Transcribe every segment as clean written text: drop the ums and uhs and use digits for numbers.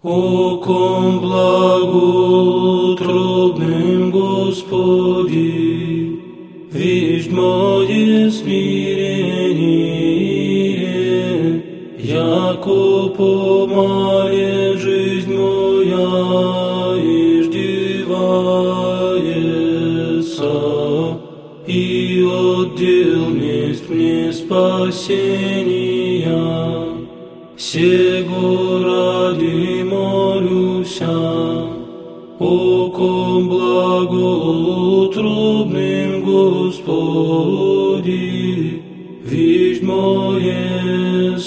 О ком благоутробным Господи, виждь мое смирение, яко помале жизнь моя иждевается, и отдел несть мне спасения. Сего ради молюся, о ком благоутробным Господи, виждь мое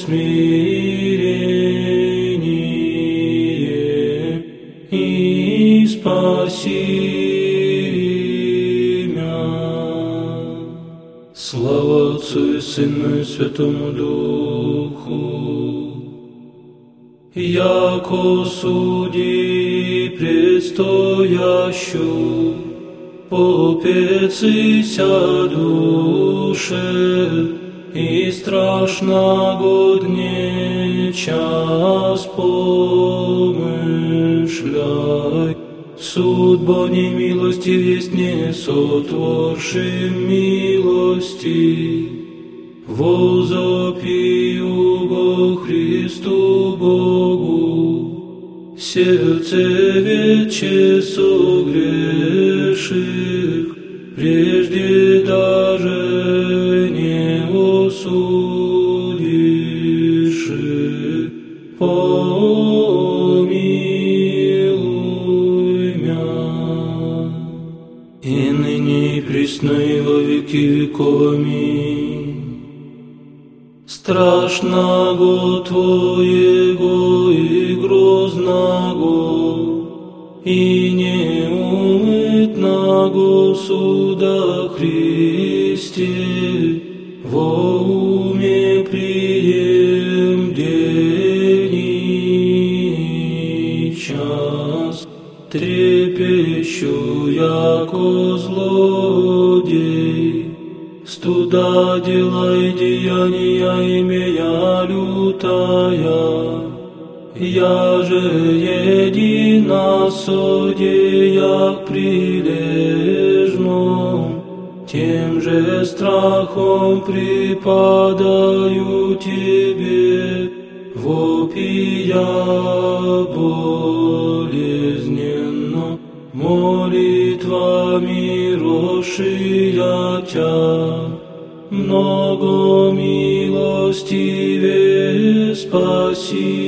смирение и спаси мя. Слава Отцу и Сыну и Святому Духу, яко суди предстоящую попецися душе, и страшного дне час помышляй. Суд Божий милостив есть не сотворши милости, возопию во Христу Богу, сердце вече согреших, прежде даже не осудишь, помилуй мя. И ныне и присно и во веки веков. Аминь. Страшного Твоего и грозного, и неумытного суда Христе, во уме прием день и час, трепещу, яко злодей, студа дела и деяния имея лютая, я же едино судея прилежном, тем же страхом припадаю Тебе, вопия болезненно, молитвами рошия Тя, много милостивее спаси